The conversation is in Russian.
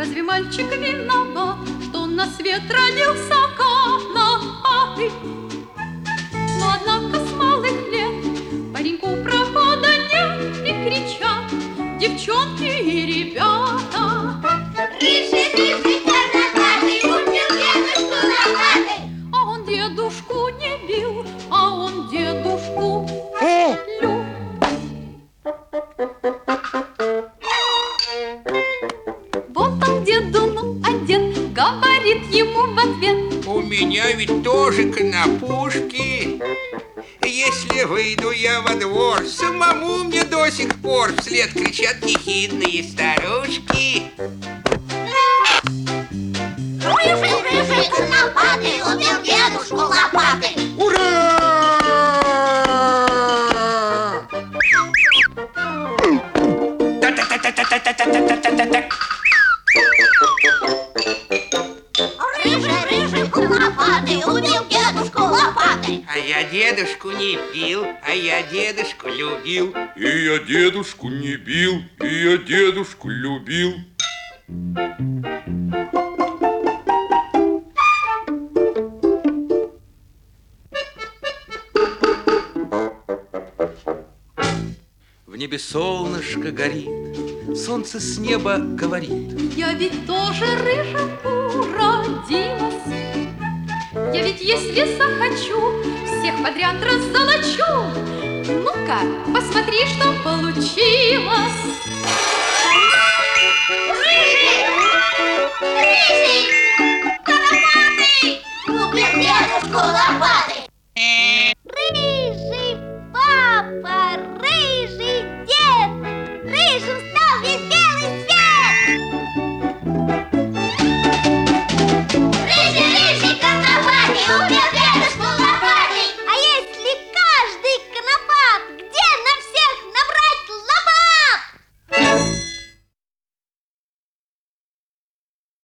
Разве мальчик виноват, что на свет родился канатый? Но однако с малых лет пареньку прохода нет, и кричат девчонки и ребята. Рыжий, рыжий, чернокатый, убил дедушку лопатой. А он дедушку не бил, а он дедушку любил. Вот он деду, ну, а дед говорит ему в ответ: у меня ведь тоже конопушки. Если выйду я во двор, самому мне до сих пор вслед кричат ехидные старушки. Рыжий, рыжий, конопатый, убил дедушку лопатой. Ура! Та-та-та-та-та-та-та-та-та-та-та. Рыжий, рыжий, конопатый, убил дедушку лопатой. А я дедушку не бил, а я дедушку любил. И я дедушку не бил, и я дедушку любил. В небе солнышко горит, солнце с неба говорит: я ведь тоже рыжим уродилась. Я ведь, если захочу, всех подряд раззолочу. Ну-ка, посмотри, что получилось. Рыжий, рыжий, конопатый, убил дедушку лопатой. Рыжий папа, рыжий дед, рыжим стал весь дед.